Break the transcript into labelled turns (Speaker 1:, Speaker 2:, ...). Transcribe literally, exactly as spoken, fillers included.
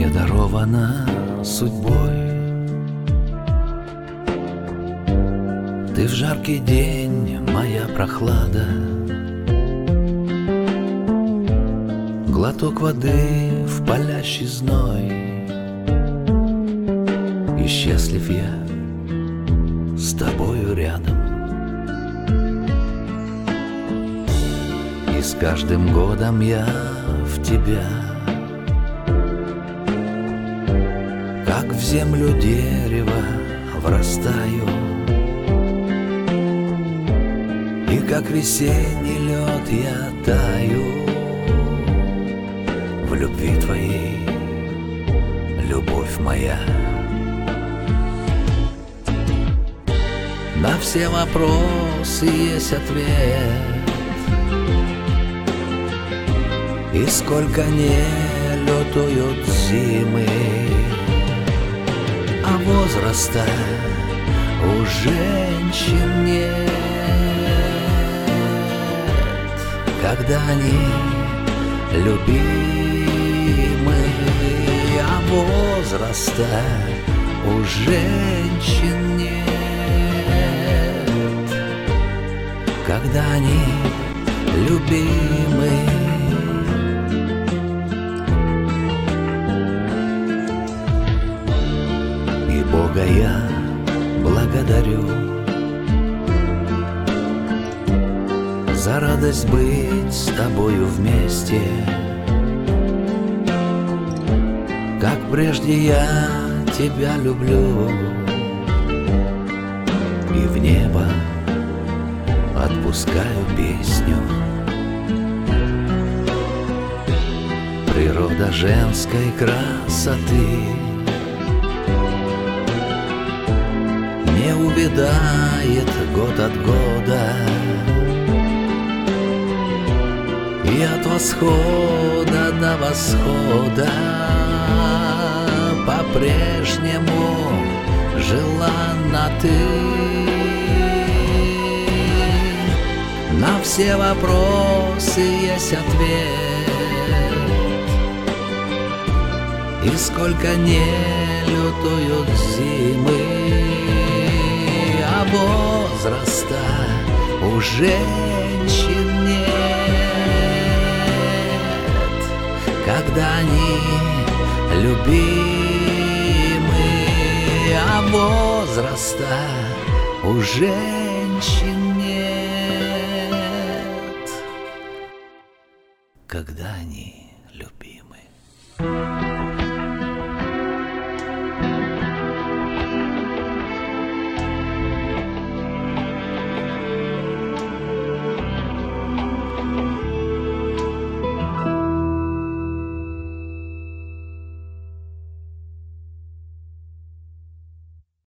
Speaker 1: мне дарована судьбой. Ты в жаркий день, моя прохлада, глоток воды в палящий зной. И счастлив я с тобою рядом. И с каждым годом я в тебя, как в землю дерева, врастаю. И как весенний лед я таю в любви твоей, любовь моя. На все вопросы есть ответ, и сколько не лютуют зимы, а возраста у женщин нет. Когда они любимы, а возраста у женщин нет. Когда они любимы. И Бога я благодарю за радость быть с тобою вместе. Как прежде я тебя люблю, и в небо отпускаю песню. Природа женской красоты не увядает год от года, и от восхода до восхода по-прежнему желанна ты. На все вопросы есть ответ, и сколько не лютуют зимы, а возраста у женщин нет. Когда они любимы, а возраста у женщин нет. Когда они